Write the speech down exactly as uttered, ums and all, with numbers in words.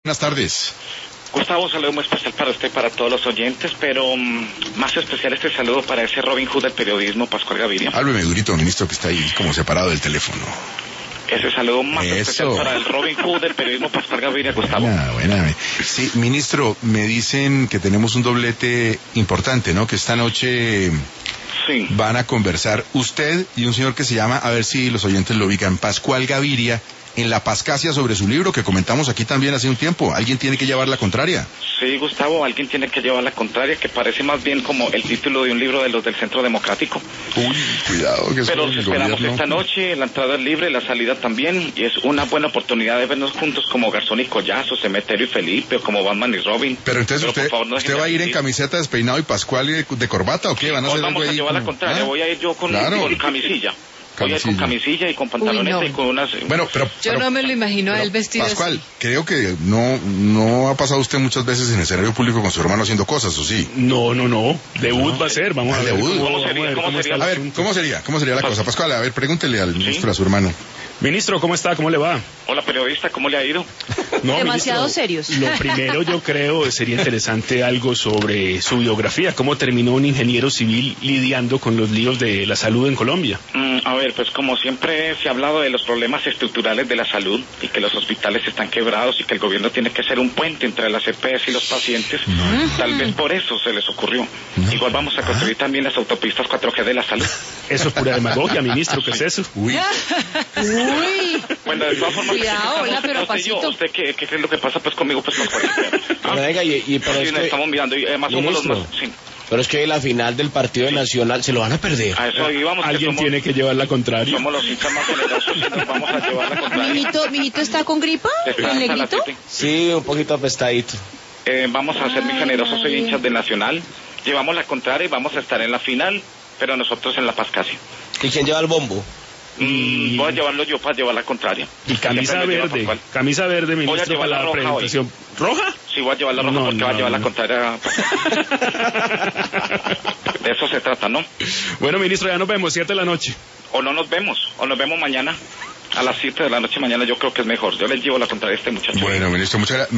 Buenas tardes. Gustavo, un saludo muy especial para usted y para todos los oyentes, pero um, más especial este saludo para ese Robin Hood del periodismo, Pascual Gaviria. Hábleme durito, ministro, que está ahí como separado del teléfono. Ese saludo más Eso. especial para el Robin Hood del periodismo, Pascual Gaviria, Gustavo. Buena, buena. Sí, ministro, me dicen que tenemos un doblete importante, ¿no? Que esta noche Sí. van a conversar usted y un señor que se llama, a ver si los oyentes lo ubican, Pascual Gaviria, en La Pascasia, sobre su libro que comentamos aquí también hace un tiempo. Alguien tiene que llevar la contraria. Sí, Gustavo, alguien tiene que llevar la contraria, que parece más bien como el título de un libro de los del Centro Democrático. Uy, cuidado, que Pero es los el esperamos gobierno. esta noche, la entrada es libre, la salida también, y es una buena oportunidad de vernos juntos como Garzón y Collazo, Cementerio y Felipe, o como Batman y Robin. Pero entonces Pero, por usted, favor, no ¿usted dejen va a de ir en asistir. camiseta despeinado y Pascual y de, de corbata o qué? ¿Van a Hoy hacer algo vamos a ahí? llevar la como- contraria, ¿Ah? voy a ir yo con, Claro. con camisilla. Voy a ir con Camisilla. camisilla y con pantaloneta Uy, no. y con unas... Bueno, pero... Yo pero- no me lo imagino a pero, él vestido Pascual, así. creo que no no ha pasado usted muchas veces en el escenario público con su hermano haciendo cosas, ¿o sí? No, no, no. Debut va a ser. Vamos Ah, a ver debut. cómo, ¿Cómo vamos sería? a ver ¿Cómo cómo sería? está A el ver, asunto. ¿cómo sería? ¿Cómo sería la cosa? Pascual, a ver, pregúntele al ministro, a su hermano. Ministro, ¿cómo está? ¿Cómo le va? Hola, periodista, ¿cómo le ha ido? No, Demasiado ministro, serios. Lo primero yo creo sería interesante algo sobre su biografía. ¿Cómo terminó un ingeniero civil lidiando con los líos de la salud en Colombia? Mm, a ver, pues como siempre se ha hablado de los problemas estructurales de la salud y que los hospitales están quebrados y que el gobierno tiene que ser un puente entre las E P S y los pacientes, tal vez por eso se les ocurrió. Igual vamos a construir también las autopistas cuatro G de la salud. Eso es pura demagogia, ministro. ¿Qué es eso? Uy, Uy, Bueno, de todas formas... Cuidado, hola, pero usted y yo, pasito. ¿Usted qué, qué es lo que pasa pues conmigo? Pues con Pero venga, y, y pero Sí, es nos que, estamos mirando y además somos los ministro, más... Sí, pero es que la final del partido de Nacional se lo van a perder. a eso íbamos. que Alguien somos, tiene que llevar la contraria. somos los hinchas más generosos y nos vamos a llevar la contraria. mijito, mijito está con gripa, Está el hasta las negrito. siete. Sí, un poquito apestadito. Eh, vamos a ser muy Ay, generosos, soy María. hinchas de Nacional. Llevamos la contraria y vamos a estar en la final, pero nosotros en la Pascasia. ¿Y quién lleva el bombo? Mm, Y- voy a llevarlo yo para llevar la contraria. Y camisa Siempre me lleva verde. Pascual. Camisa verde, Voy a ministro, llevar para la la roja hoy. presentación. ¿Roja? Sí, voy a llevar la roja No, porque no, va a llevar no. la contraria. De eso se trata, ¿no? Bueno, ministro, ya nos vemos, siete de la noche. O no nos vemos, o nos vemos mañana a las siete de la noche mañana, yo creo que es mejor. Yo les llevo la contraria a este muchacho. bueno, ministro, muchas gracias.